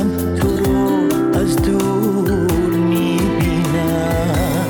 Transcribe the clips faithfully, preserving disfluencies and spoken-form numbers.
من تو رو از دور میبینم.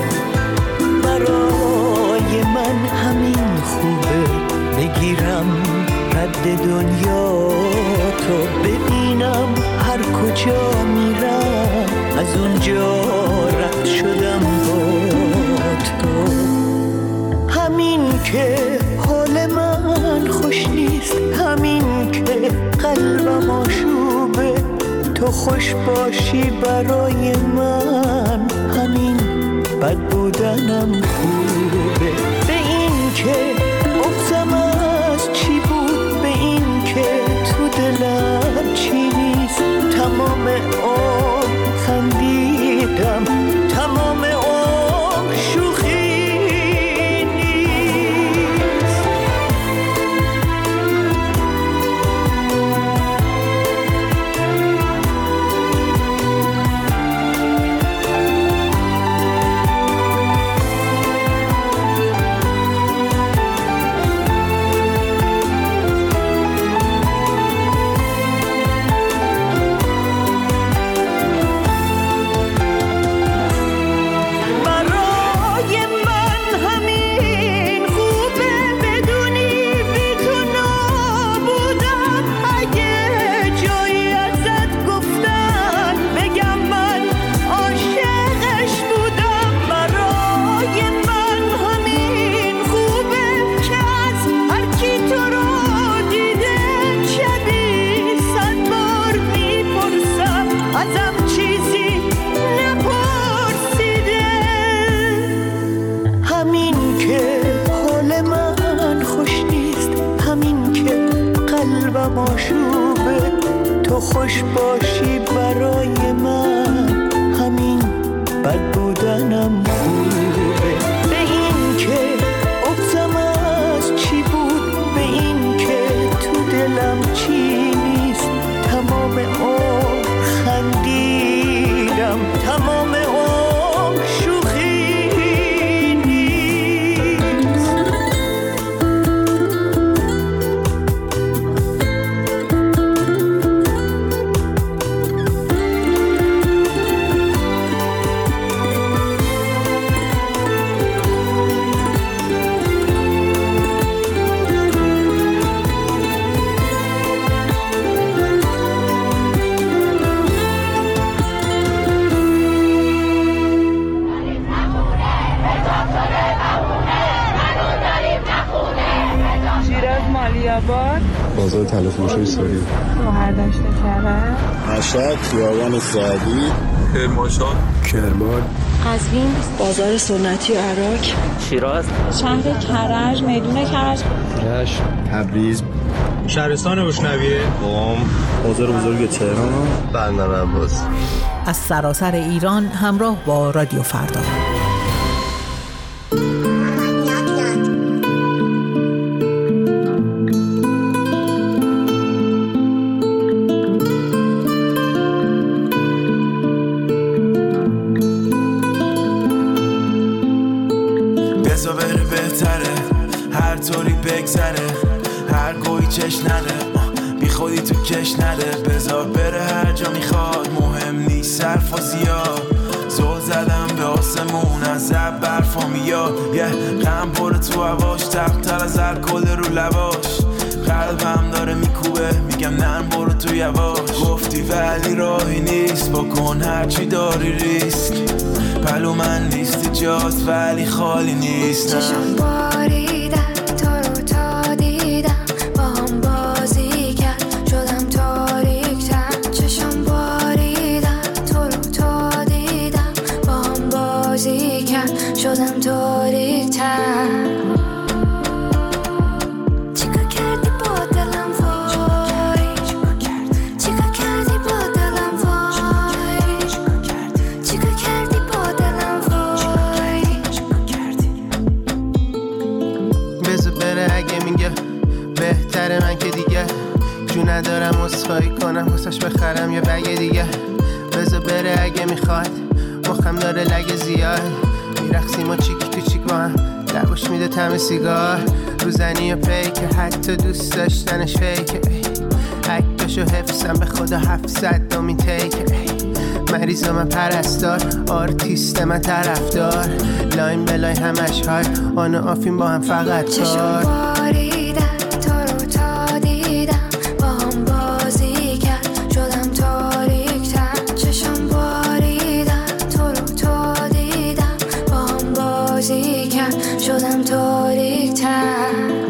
برای من همین خوبه بگیرم رد دنیا تو ببینم. هر کجا میرم از اونجا رد شدم با تو. همین که حال من خوش نیست، همین که قلبم آشوبه، تو خوش باشی برای من، همین بد بودنم خوبه. به این که بغضم از چی بود، به این که تو دلم چی نیست، تمام عمر خندیدم، تمام عمر شوخی. خوش باشی برای من، همین بد بودنم خوبه. به این که بغضم از چی بود، به این که تو دلم چی نیست، تمام عمر خندیدم، تمام عمر شوخی بازار تلفروشی سوری، مهردشت کرد، مشهد، خیابان سعدی، کرمانشاه، کرمان، قزوین، بازار سنتی عراق، شیراز، شهر کرج، میدون کرج، رشت، تبریز، شهرستان بشنویه، قم، بازار بزرگ تهران، بندر عباس. از سراسر ایران همراه با رادیو فردا. بزا بره بهتره، هر طوری بگذره، هر گوی چش نده، بی خودی تو کش نده. بزار بره هر جا میخواد، مهم نیست صرف و زیاد. زل زدم به آسمون از زب برفا میاد، یه غم پره تو هواش، تقتل از الکل رو لباش. قلبم داره میکوبه، میگم نه برو تو یواش. گفتی ولی راهی نیست، بکن هرچی داری ریسک. پلو من نیستی جاست ولی خالی نیست. چشم باریدن تو رو تا دیدم، با هم بازی کرد شدم تاریک‌تر. چشم باریدن تو رو تا دیدم، با هم بازی کرد شدم تاریک‌تر. ندارم اصفایی کنم واسش بخرم یه بگه دیگه. بذار بره اگه میخواد، مخم داره لگه زیاد. میرقصیم و چیک تو چیک با هم، لباش میده طعم سیگار. رو زنی و پیکه، حتی دوست داشتنش فیکه. اگه صداشو حفظم به خدا هفتصد دومین تیک. مریض من پرستار، آرتیست من طرفدار، لاین به لاین همش های آن و آفین با هم فقط کار. باریدن تو رو تا دیدم با هم بازی کرد شدم تاریک تر. چشم باریدن تو رو تا دیدم با هم بازی کرد شدم تاریک تر.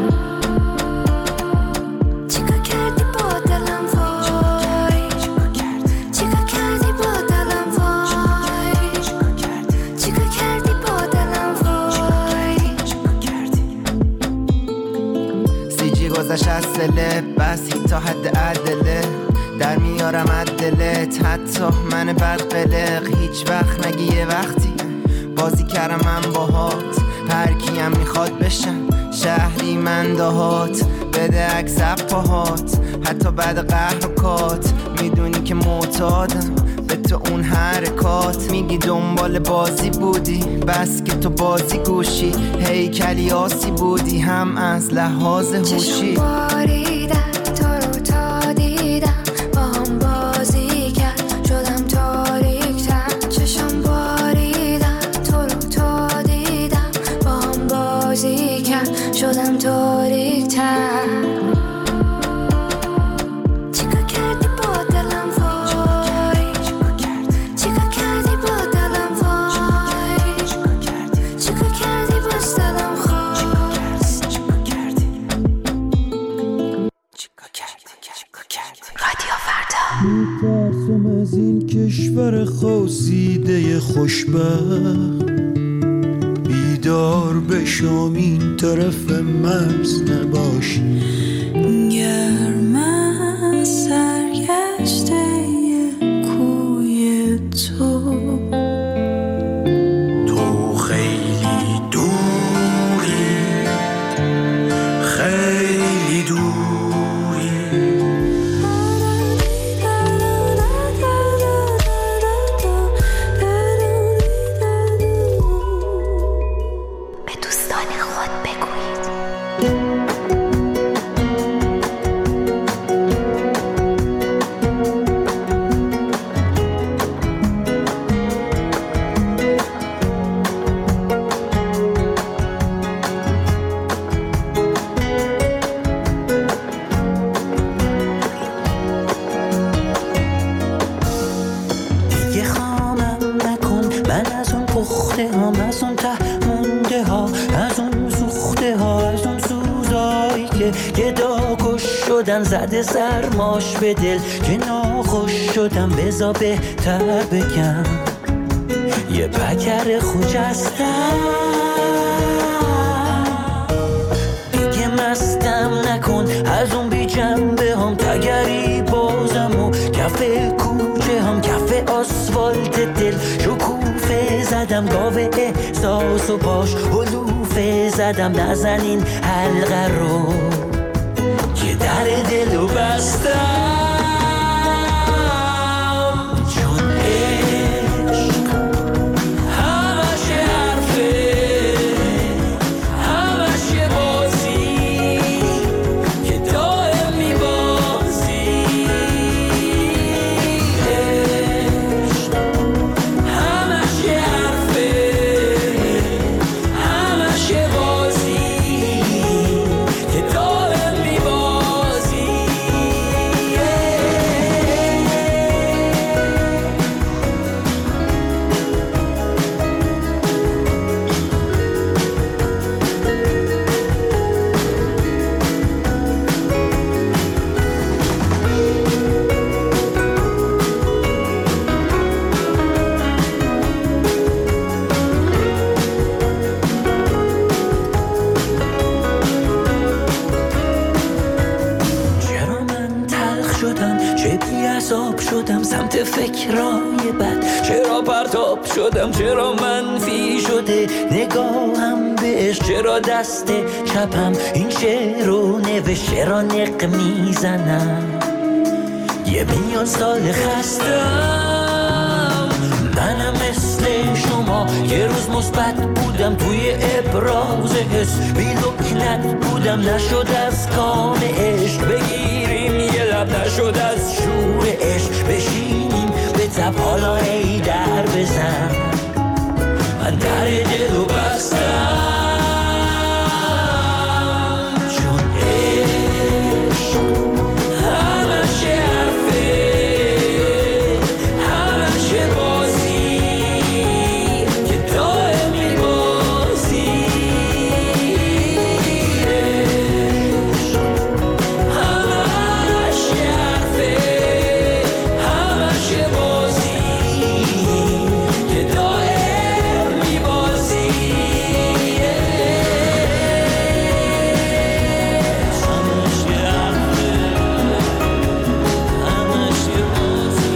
گذشت از سله بس تا حد عدله در میارم عدلت حتی من بد قلق. هیچ وقت نگی یه وقتی بازی کردم من باهات، هر کیم میخواد بشم شهری من دهات. بده عکس پاهات حتی بعد قهر و کات، میدونی که معتادم به تو اون حرکات. میگی دنبال بازی بودی بس که تو بازی گوشی، هیکلی آسی بودی هم از لحاظ هوشی. چشم باریدن تو رو تا دیدم با هم بازی کرد شدم تاریک تر. چشم باریدن تو رو تا دیدم با هم بازی کرد شدم تاریک تر. میترسم از این کشور خواسیده خوشبخت، بیدار بشم این طرف مرز نباشی. گرم از سرگشته کوی تو، تو خیلی دوری خیلی دوری. زده سرماش به دل که ناخوش شدم، بزا بهتر بگم یه پکر خجستم. دیگه مستم نکن از اون بی جنبه هم، تگری بازم و کف کوچه هم کف آسفالت دل. شکوفه زدم گاوه احساس و باش هلوفه زدم، نزن این حلقه رو که در دلو بستم. چون عشق همش حرفه همش بازی که دائم میبازی. عشق همش حرفه همش بازی که دائم شدم سمت فکرای بد، چرا پرتاب شدم، چرا منفی شده نگاهم بهش، چرا دست چپم این شعر رو نوشت، چرا نق میزنم یه میلیون سال خستم. منم مثل شما یه روز مثبت بودم توی ابراز حس، بی لکنت بودم نشد از کام عشق بگیریم یه شب نشد از شور عشق بشینیم به تب حالا ای در بزن من در دل و بستم چون عشق همش حرفه همش بازی که دائمی بازی عشق همش حرفه همش بازی که دائمی بازی همش حرفه همش بازی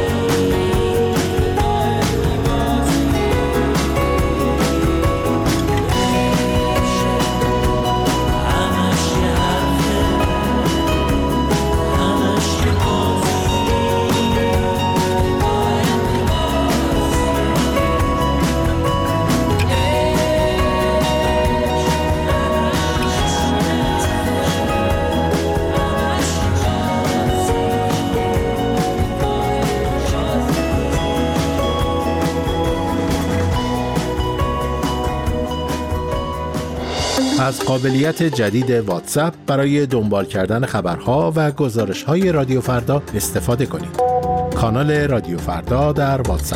از قابلیت جدید واتساپ برای دنبال کردن خبرها و گزارش‌های رادیو فردا استفاده کنید. کانال رادیو فردا در واتساپ.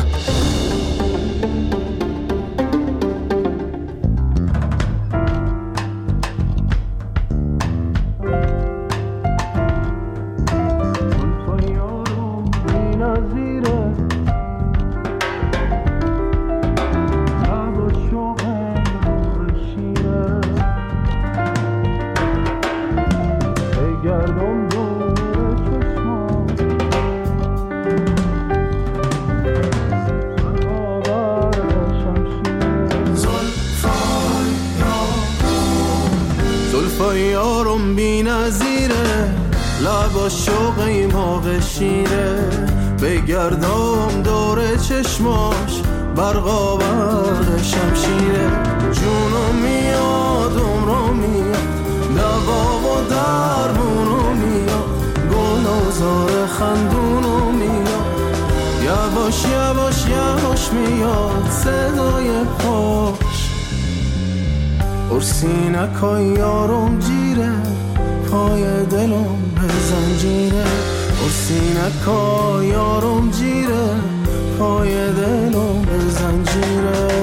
یارم بی نظیره لبا شوقی موقع شیره بگردم دور چشماش برقا برق شمشیره جونم میاد عمرم میاد دوا و درمونو میاد گل و زار خندونو میاد یواش یواش یواش میاد صدای پاش ارسینکای یارم جیره پای دلم به زنجیره ارسینکای یارم جیره پای دلم به زنجیره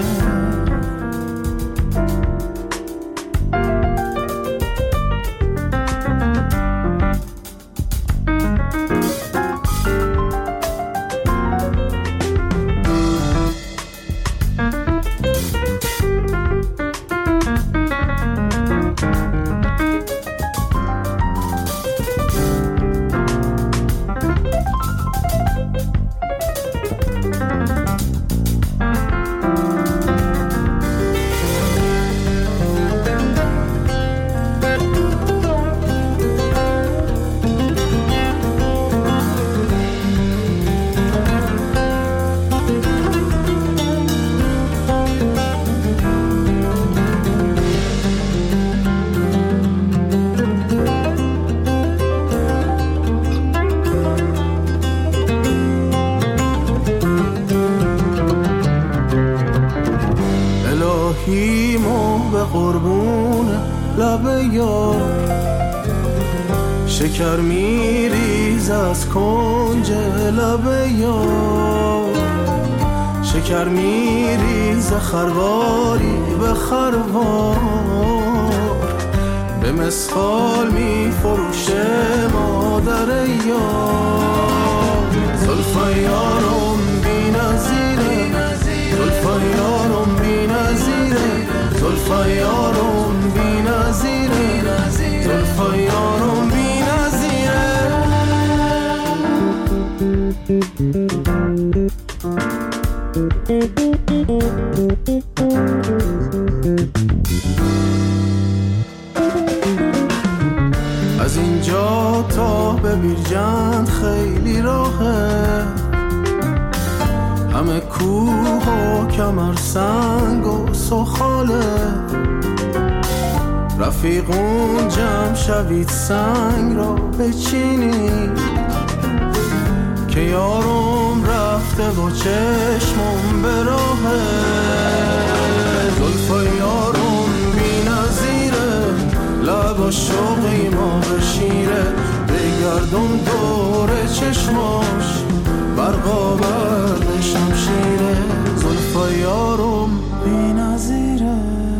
شکر میریز از کنج لب یار شکر میریز خرواری به خروار به مسخال میفروشه مادر یار زلفای یارم بی نظیره زلفای یارم بی نظیره زلفای یارم بی نظیره زلفای یارم بی از اینجا تا به بیرجند خیلی راهه همه کوه و کمر سنگ و سخاله رفیقون جمع شوید سنگ را بچینید که یارم رفته و چشمم به راهه زلفای یارم بی نظیره لب شوقی ما بشیره بگردم دور چشماش برقا برد شمشیره زلفای یارم بی نظیره.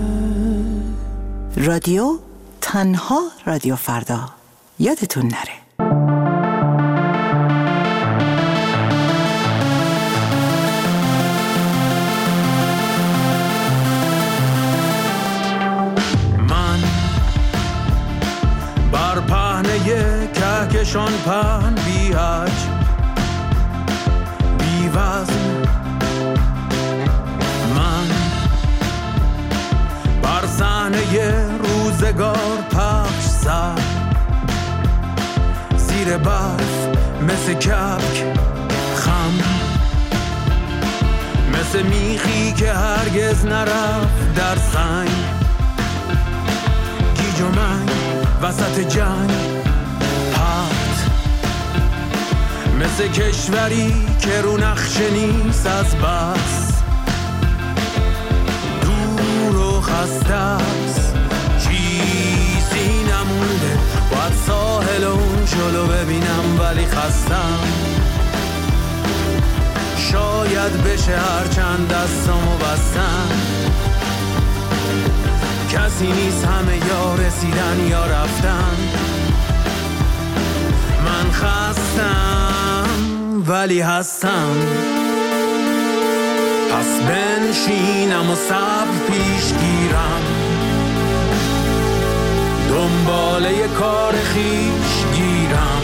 رادیو تنها رادیو فردا، یادتون نره. بر پهنه کهکشان پهن بی حج بی وزن من بر صحنه روزگار پخش سر زیر برف مثل کبک خم مثل میخی که هرگز نرفت در سنگ گیج و منگ وسط جنگ پرت مثل کشوری که رو نقشه نیست از بس دور و خسته است چیزی نمونده باید ساحل اون جلو ببینم ولی خستم شاید بشه هرچند دستامو بستم کسی نیست همه یا رسیدن یا رفتن من خستم ولی هستم پس بنشینم و صبر پیش گیرم دنباله کار خیش گیرم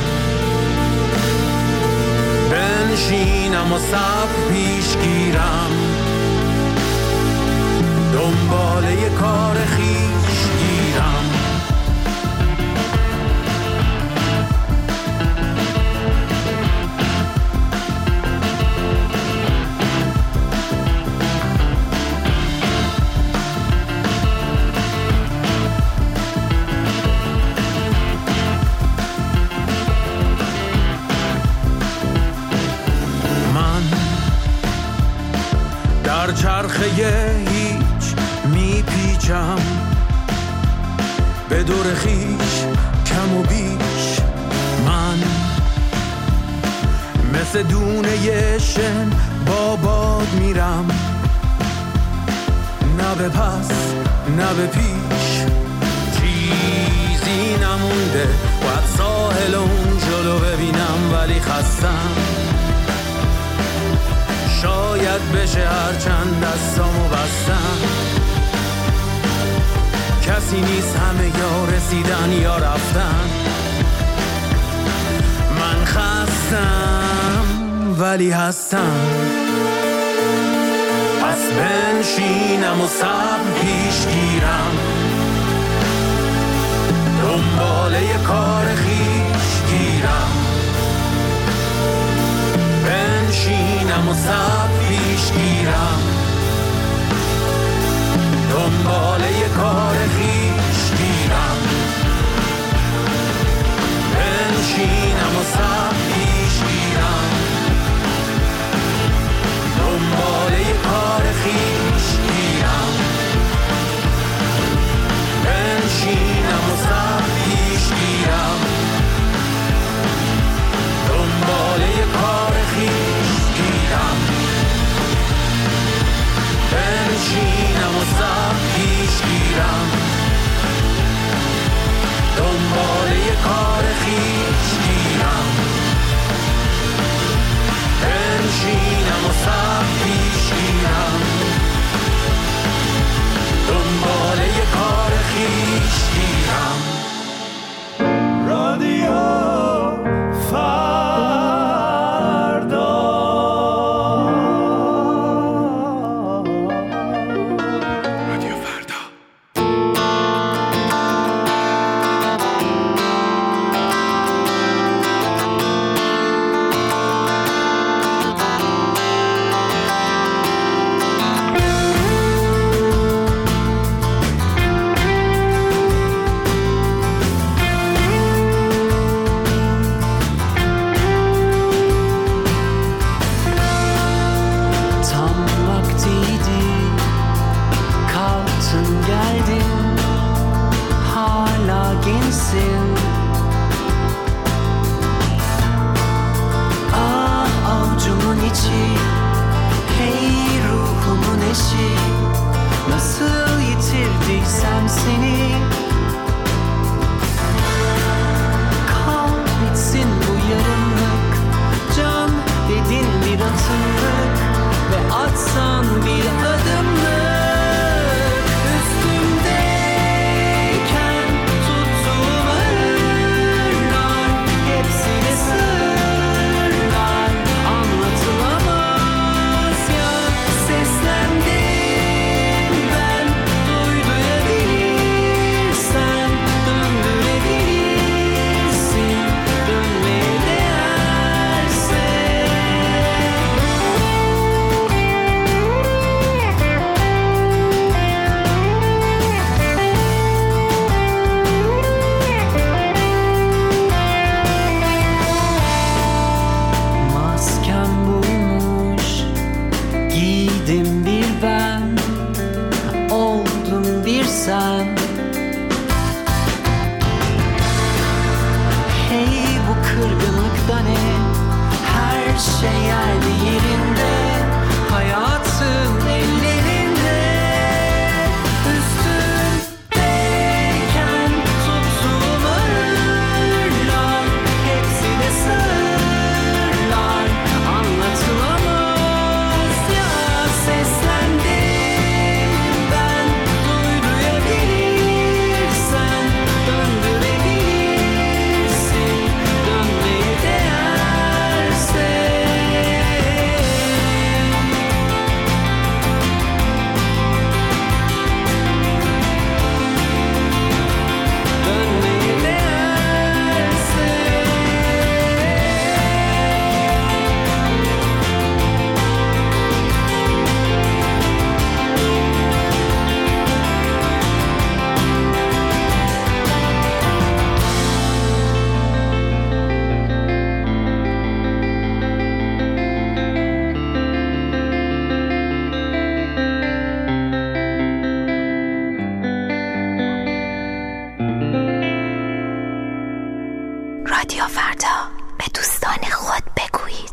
بنشینم و صبر پیش گیرم دنباله کار خیش گیرم من در چرخه میپیچم به دور خیش کم و بیش من مثل دونه شن با باد میرم نه به پس نه به پیش چیزی نمونده باید ساحل اون جلو ببینم ولی خستم شاید بشه هرچند دستامو بستم کسی نیست همه یا رسیدن یا رفتن من خستم ولی هستم پس بنشینم و صبر پیش گیرم دنباله کار خیش گیرم بنشینم و صبر پیش گیرم دنباله کار خیش گیرم بنشینم و صبر پیش گیرم دنباله کار خیش گیرم بنشینم و صبر پیش گیرم دنباله کار خیش گیرم بنشینم و صبر پیش گیرم دنباله کار خیش گیرم Giydim bir ben, oldum bir sen. Hey bu kırgınlıkta ne? Her şey yerli yerinde, hayatın ellerinde. Üstündeyken tuttuğum ağırlar, hepsi de sırlar, anlatılamaz ya. Seslendim ben, duydurabilirsen, döndürebilirsin, dönmeye değerse. Dönmeye değerse. رادیو فردا، به دوستان خود بگویید.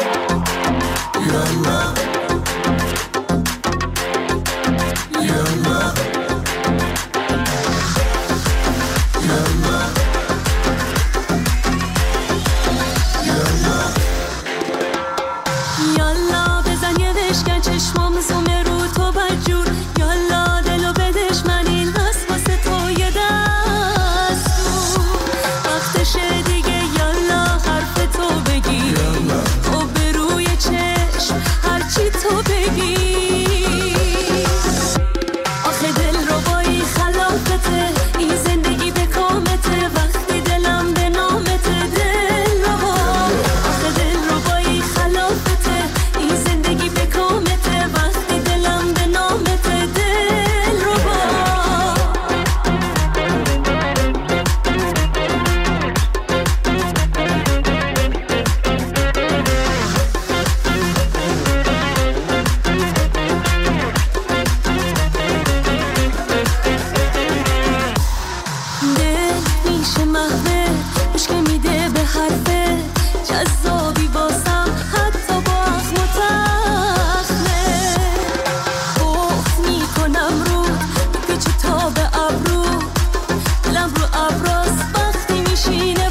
یالا بزن یه بشکن چشمام زومه رو تو بدجور. یالا دلو بدش من این هست واسه تو یه دستور. وقتشه دیگه یالا حرف تو بگی، او به روی چشم هرچی تو بگی. آخه دل رو بایی خلافته، این زندگی به کامته. وقتی دلم به نامته دل رو با. آخه دل رو بایی خلافته، این زندگی به کامته. وقتی دلم به نامته دل رو با. دل میشه محوه، عشق میده به حرفه. جذابی باسم حتی با اخم و تخمه. بخت میکنم رو بکچه تا به ابرو. دلم رو ابراز وقتی میشینه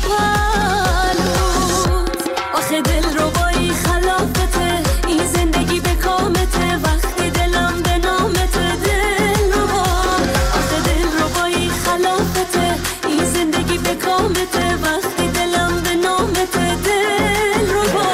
پلوت. آخه دل رو بایی خلافته، این زندگی به کامته. وقتی دلم به نامته دل رو با. آخه دل رو بایی خلافته، این زندگی به کامته. وقتی دلم به نامته دل رو با.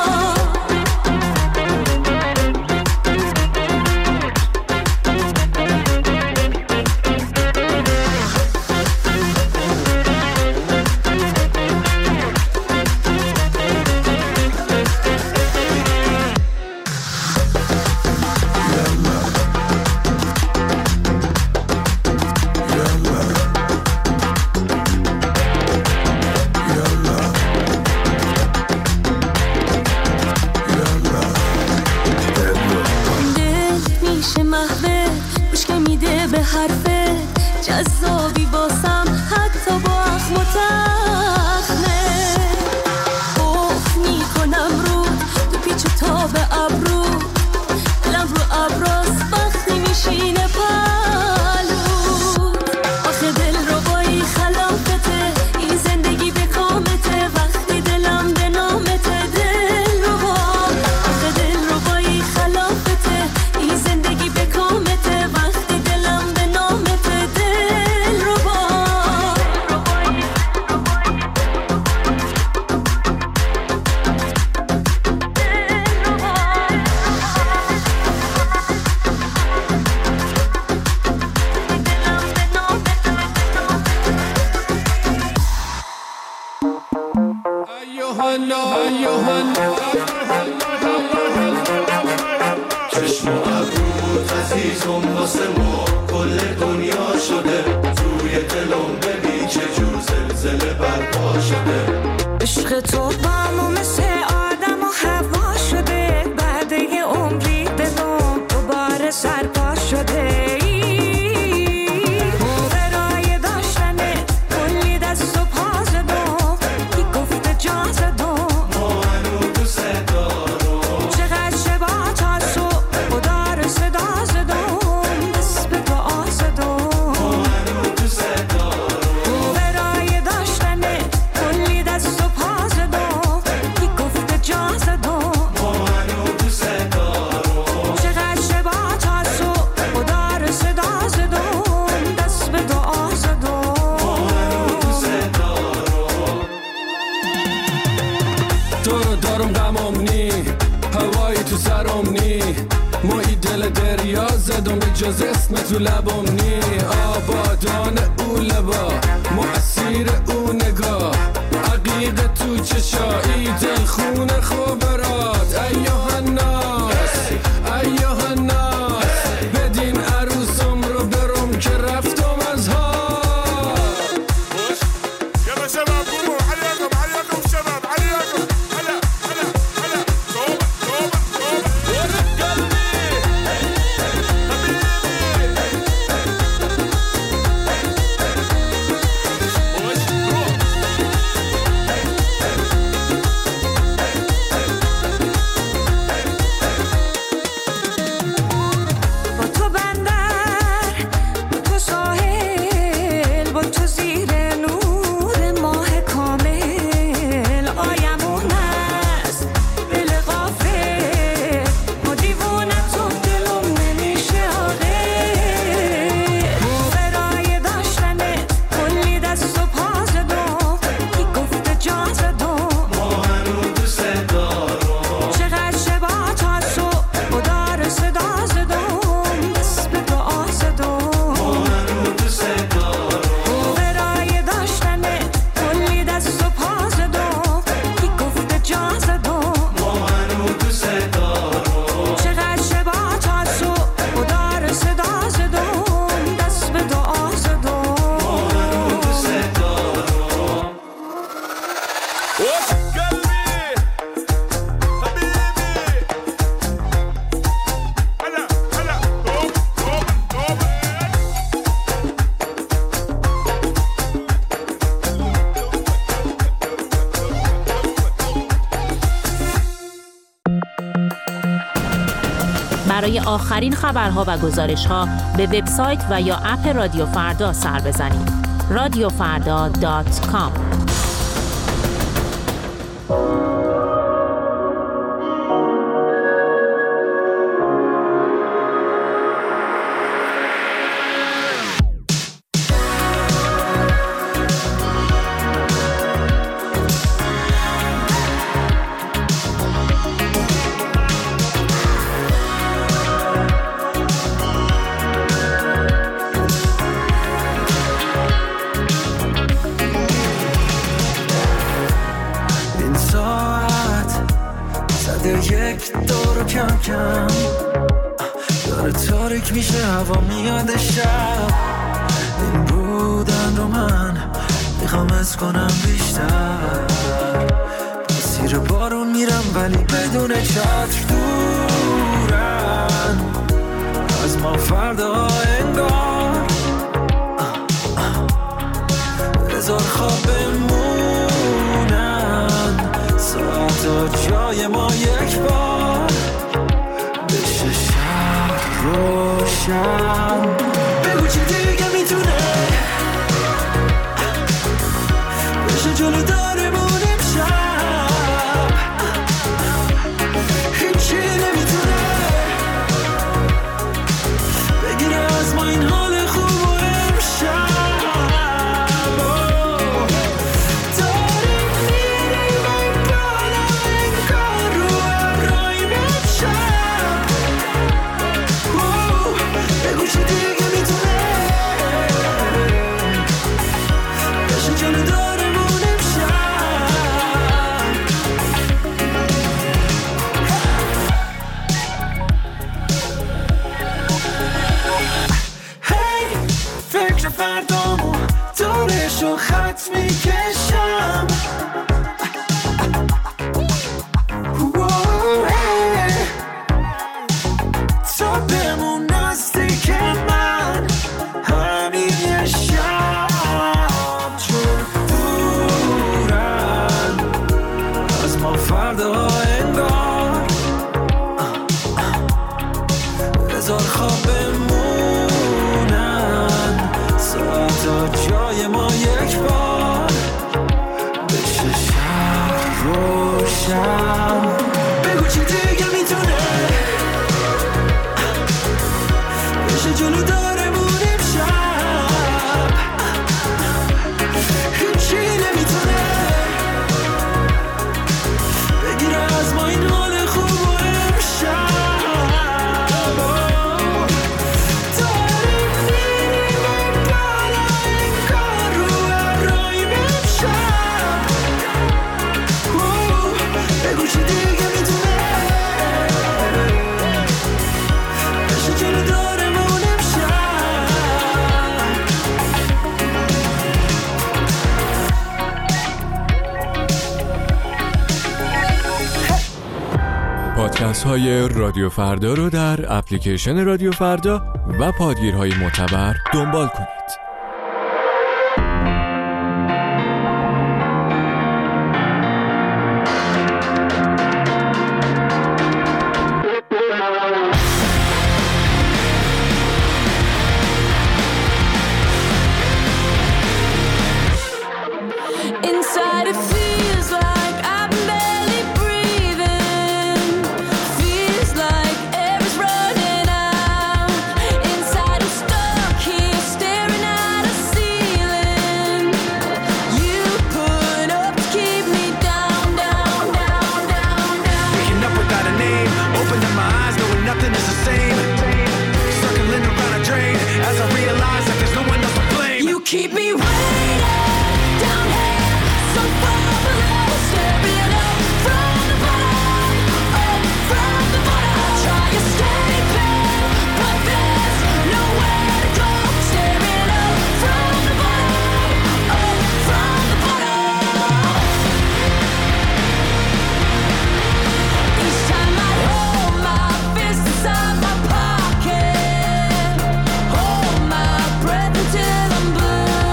دل میشه محوه، عشق میده به حرفه. جذابی باسم حتی با اخم و تخمه. بخت میکنم رو تو پیچ و تا به ابرو. دلم رو ابراز وقتی میشینه پلوت. آخه دل رو بایی خلافته، این زندگی به کامته. وقتی دلم به نامته دل رو با. آخه دل رو بایی خلافته، این زندگی به کامته. وقتی دلم به نامته دل رو با. چشم و ابروت عزیزم واسه ما کل دنیا شده. توی دلم ببین چه جور زلزله برپا شده. عشق تو با همو مثل آدم و هوا شده. بعد یه عمری به نی مایی دل دریا زدم به جز اسم تو لبم نی آبادان او لبا مؤثیر او نگاه عقیق تو چشایی دل خون خوبرات ایوه الناس ایوه الناس بدین عروسم رو برم که رفتم از ها يلا شباب قوموا عليكم عليكم شباب عليكم هلا هلا هلا توبة توبة توبة ورد قلبي با تو بندر با تو ساحل با تو زیر نور ماه کامل آیمون است دل غافل ما دیوونه تو دلم نمیشه آقل برای داشتنت کلی دست و پا زدم کی گفته جا زدم ما هنو دوست دارم چقدر شبا تا صبح و دار صدا زدم دست به دعا زدم ما هنو دوست دارم برای داشتنت کلی دست و پا زدم کی گفته جا زدم ما هنو دوست دارم چقدر شبا تا صبح و دار صدا زدم دست به دعا زدم ما هنو دوست دارم وش قلبي حبيبي هلا هلا توبة توبة توبة برای آخرین خبرها و گزارش‌ها به وبسایت و یا اپ رادیو فردا سر بزنید. رادیو فردا دات کام این ساعت زده یک دور کم کم داره تاریک میشه هوا میاد شب این بودن رو من میخوام از کنم بیشتر مسیر بارون میرم ولی بدون چتر دورن از ما فردا انگار بذار خواب بمونن ساعتا جای ما یک بار بشه شب روشن بگو چی دیگه میتونه بشه جلو دارمونیم شب هیچی نمیتونه بگیره از ما این حال خوب و امشب داریم میریم انگار انگار رو ابراهیم امشب بگو چی دیگه میتونه بشه جلو دارمون امشب هی فکر فردامو دورشو خط میکشم تا بمون نزدیک من همین یه شب چون دورن از ما فردا انگار بذار خواب بمونن ساعتا جای ما یک بار بشه شب روشن بگو چی دیگه میتونه بشه جلو دارمونیم شب هیچی نمیتونه بگیره از ما این حال خوب و امشب پادکست‌های رادیو فردا رو در اپلیکیشن رادیو فردا و پادگیرهای معتبر دنبال کنید. Keep me waiting down here, so far below, staring up from the bottom, up from the bottom. Try escaping, but there's nowhere to go. Staring up from the bottom, up from the bottom. Each time I hold my fist inside my pocket, hold my breath until I'm blue.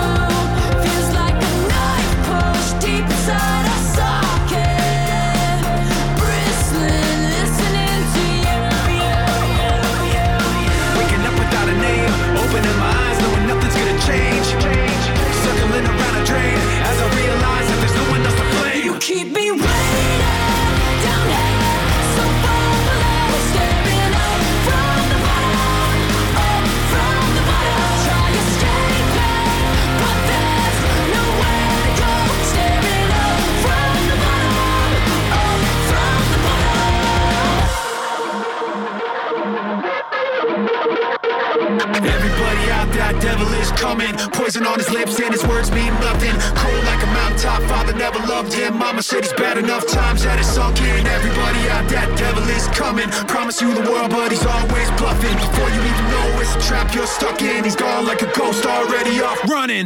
Deep inside our socket, bristling, listening to you, you, you, you, you. Waking up without a name, opening my eyes, knowing nothing's gonna change. Circling around a drain, as I realize that there's no one else to blame. You keep me waiting down here, so far below, staring up from the bottom, up from the bottom. Try escaping, but there's nowhere to go. Staring up from the bottom, up from the bottom. Everybody out there, devil is coming. Poison on his lips and his words mean nothing. Cold like a mountaintop, father never loved him. Mama said he's bad enough times that it's sunk in. Everybody out there, devil is coming. Promise you the world, but he's always bluffing. Before you even know it's a trap you're stuck in. He's gone like a ghost, already off running.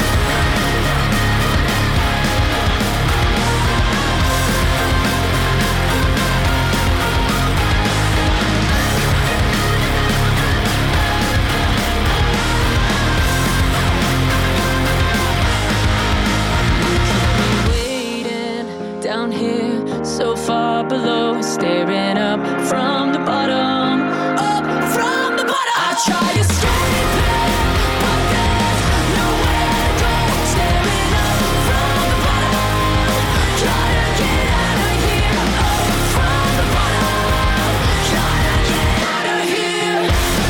Down here, so far below, staring up from the bottom, up from the bottom. I try escaping, but there's nowhere to go. Staring up from the bottom, try to get out of here. Up from the bottom, try to get out of here.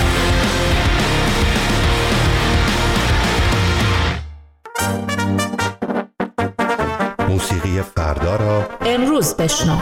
موسیقی فردا را امروز بشنو.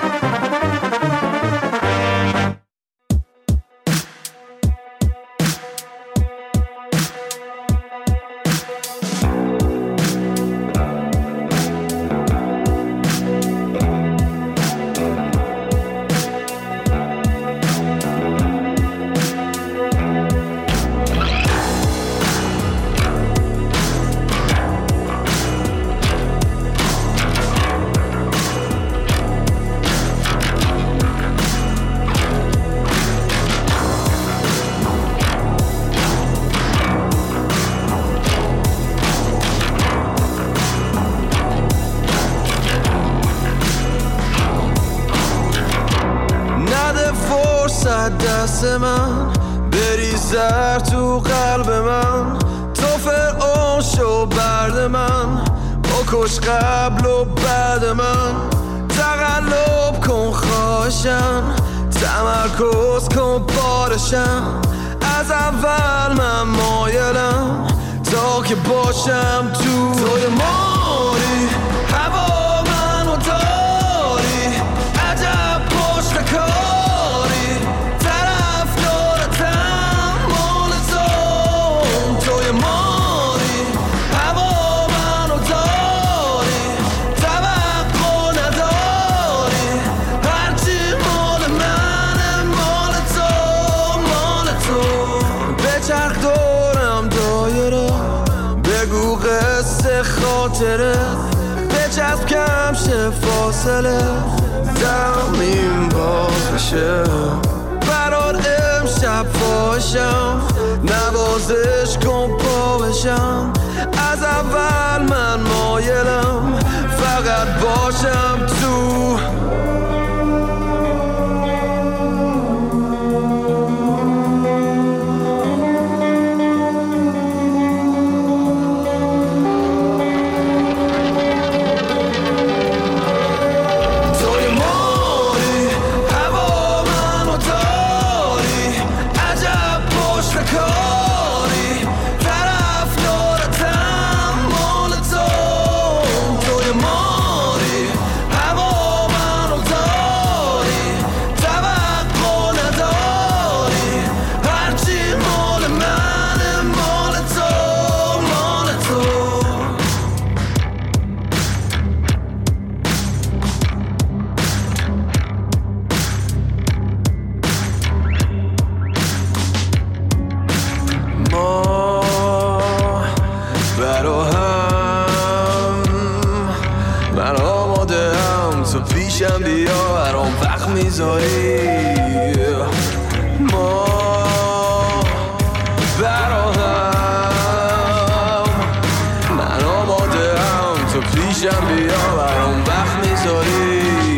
دست من بریزر تو قلب من، تو فرعون شو برد من، بکش قبل و بعد من، تقلب کن خواهشم، تمرکز کن بارشم، از اول من مایلم تا که باشم تو توی ماری، هوا منو داری، عجب پشت کاری، طرف دارتم مال تو، توی ماری، هوا منو داری، توقع نداری، هرچی مال منه مال تو، مال تو، بچرخ دورم دایره، بگو قصه خاطره، بچسب کم شه فاصله، زمین باز بشه برات امشب فاشم نوازش کن پا بشم از اول من مایلم فقط باشم تو ما براهم من آماده هم تو پیشم بیا برام وقت میذاری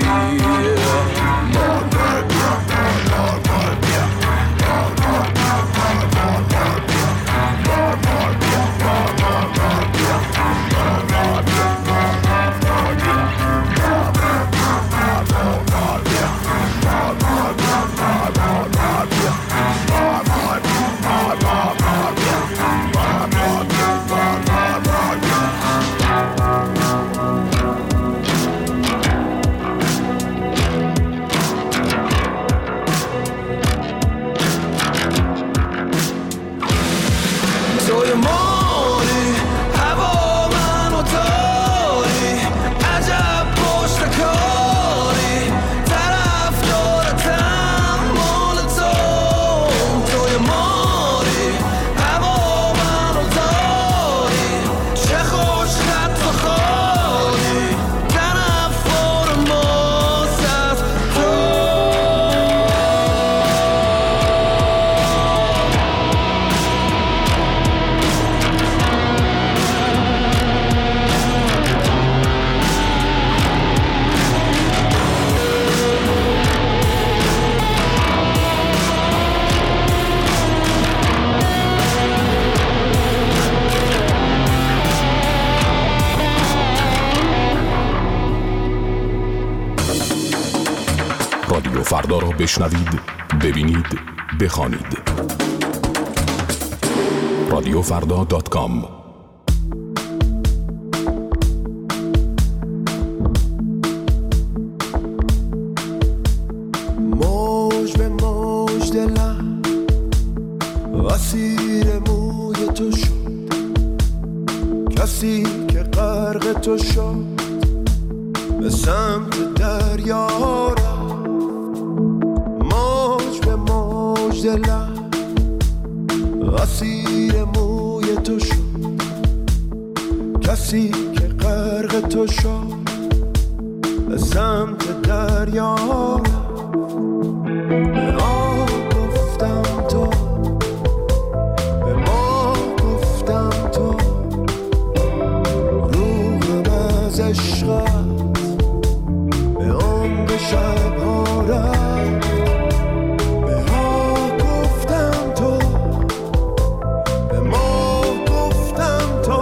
رادیو فردا را بشنوید، ببینید، بخوانید. رادیو فردا دات کام. موج به موج دلم اسیر موی تو شد، کسی که غرق تو شد به سمت دریا رفت. موج به موج دلم اسیر موی تو شد، کسی که غرق تو شد به سمت دریا رفت. به آب گفتم تو، به ما گفتم تو، روحم از عشقت به عمق شبها رفت. به ها گفتم تو، به ما گفتم تو،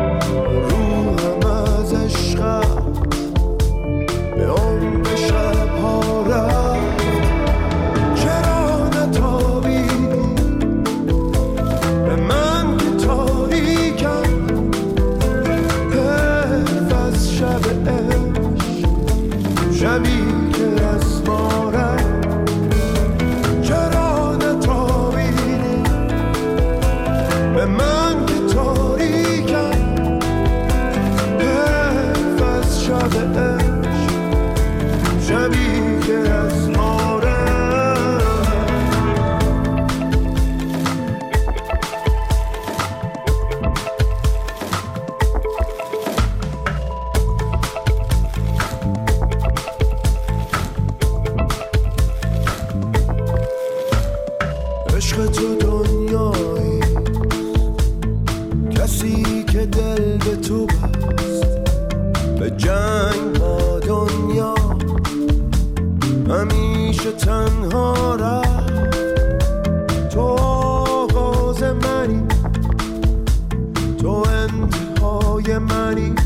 روحم از عشقت به عمق شبها عشق تو دنیایی، کسی که دل به تو بست، به جنگ با دنیا همیشه تنها رفت. تو آغاز منی، تو انتهای منی،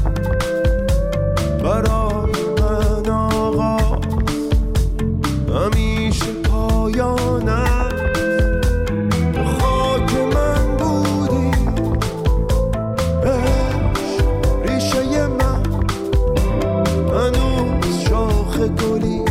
برای من آغاز همیشه پایانم. تو خاک من بودی، عشق ریشه من، هنوز شاخ گلی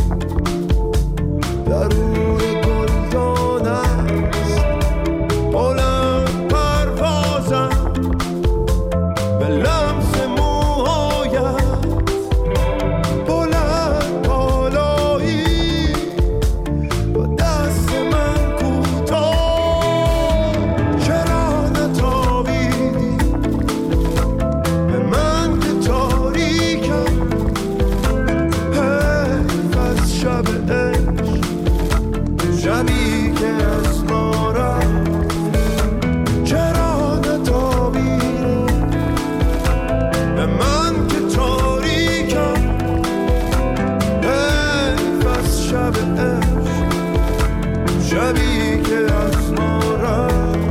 درون گلدان است. بلند پروازم به لمس موهایت، بلند بالایی با دست من کوتاه. چرا نتابیدی به من که تاریکم، حیف از شب عشق، شبی که از ما رفت. چرا نتابیدی به من که تاریکم، حیف از شب عشق، شبی که از ما رفت.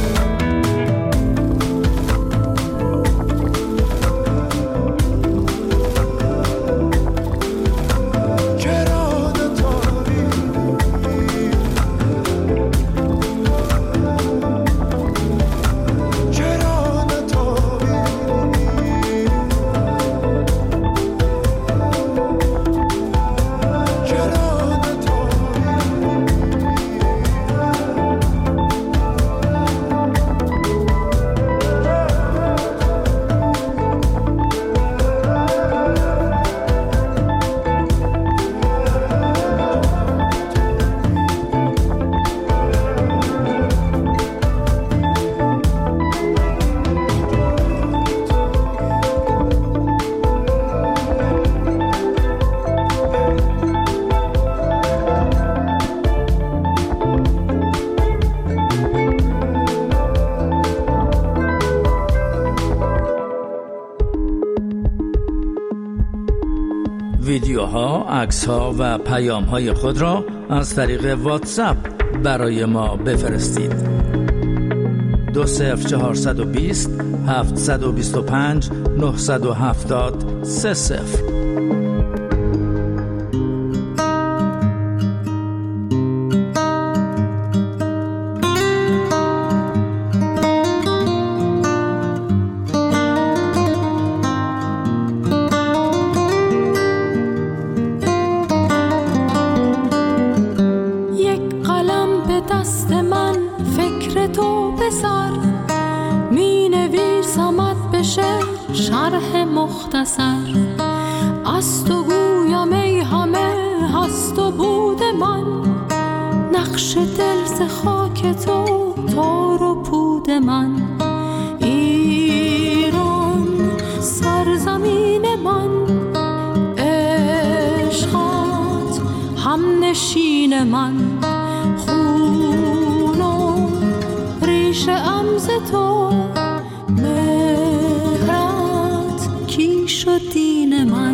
چرا نتابیدی، چرا نتابیدی، چرا ویدیوها، عکس‌ها و پیام‌های خود را از طریق واتساپ برای ما بفرستید. دو صفر چهارصد و بیست هفتصد و بیست و پنج نهصد و هفتاد سه صفر. یک قلم به دست من، فکر تو به سر، می نویسمت به شعر، شرح مختصر. از تو گویم ای همه هست و بود من، نقش دل ز خاک تو تار و پود من. ایران سرزمین من، عشقات هم نشین من. خون و ریشه ام ز تو، مهرت کیش و دین من.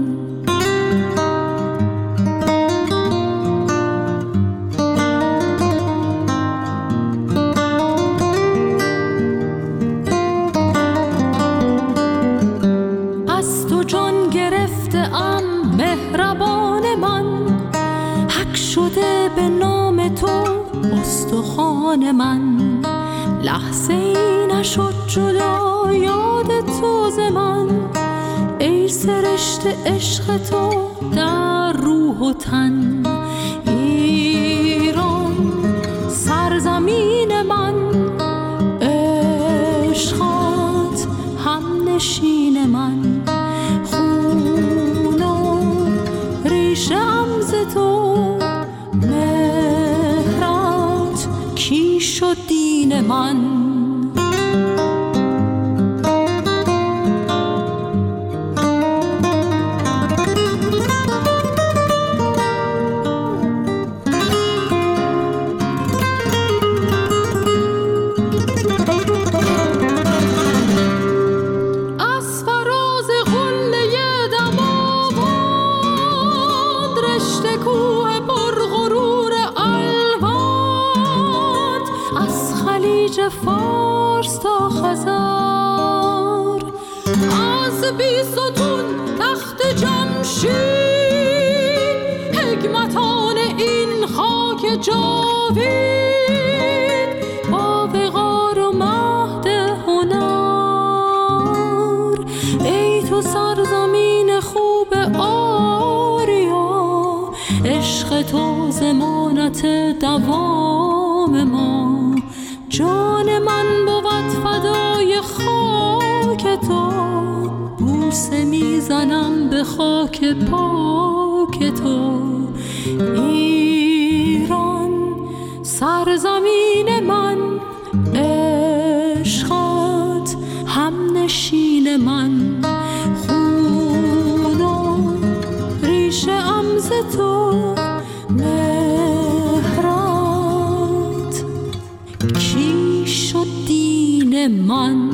از تو جان گرفته ام مهربان من، حک شده به نام تو استخوان من. لحظه ای نشد جدا یاد تو ز من، ای سرشت عشق تو در روح و تن. ایران سرزمین من، عشقات هم نشین من. خون و ریشه ام ز تو، مهرت کیش و دین من. اوج فارس تا خزر، از بیستون تخت جمشید، حکمتان این خاک جاوید، با وقار و مهد هنر. ای تو سرزمین خوب آریا، عشق تو ضمانت دوام ما. جان من بود فدای خاک تو، بوسه میزنم به خاک پاک تو. ایران سرزمین من، عشقت هم نشین من. خون و ریشه ام ز تو، مهرت کی شد دین من.